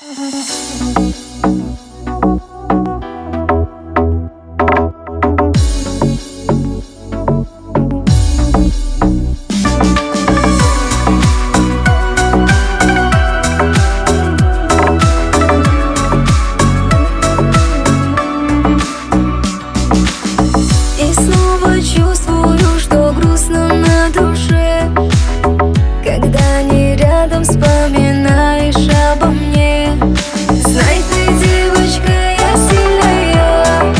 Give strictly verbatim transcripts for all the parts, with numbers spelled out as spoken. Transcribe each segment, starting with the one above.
И снова чувствую, что грустно на душе, когда не рядом вспоминаешь обо мне. Знай ты, девочка, я сильная,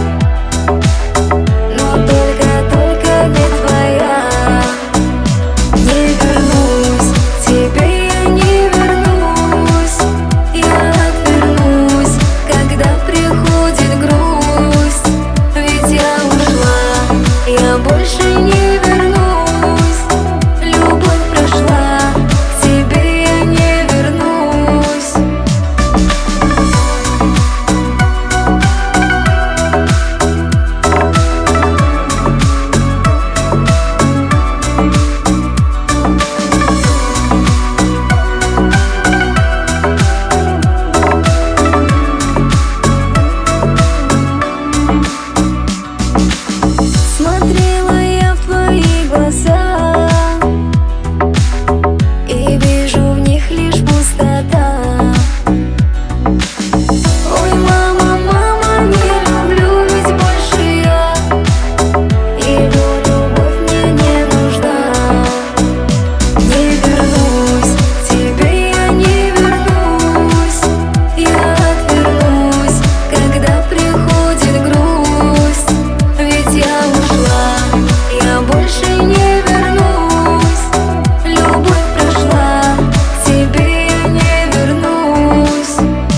но только-только не твоя. Не вернусь, к тебе я не вернусь. Я отвернусь, когда приходит грусть. Ведь я ушла, я больше не вернусь. Любовь прошла, к тебе я не вернусь. Смотрела я в твои глаза и вижу в них лишь пустота. Ой, мама, мама, не люблю ведь больше я. Его любовь мне не нужна. Не вернусь, к тебе я не вернусь. Я отвернусь, когда приходит грусть. Ведь я ушла, я больше не вернусь. Любовь прошла, к тебе я не вернусь.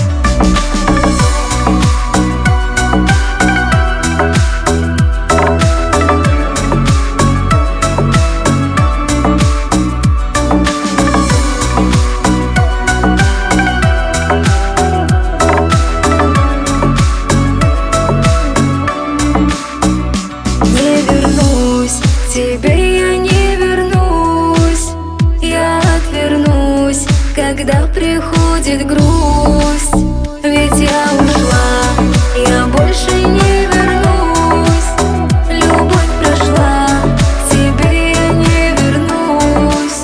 Не вернусь, к тебе я не вернусь. Я отвернусь, когда приходит грусть. Ведь я ушла, я больше не вернусь. Любовь прошла, к тебе я не вернусь.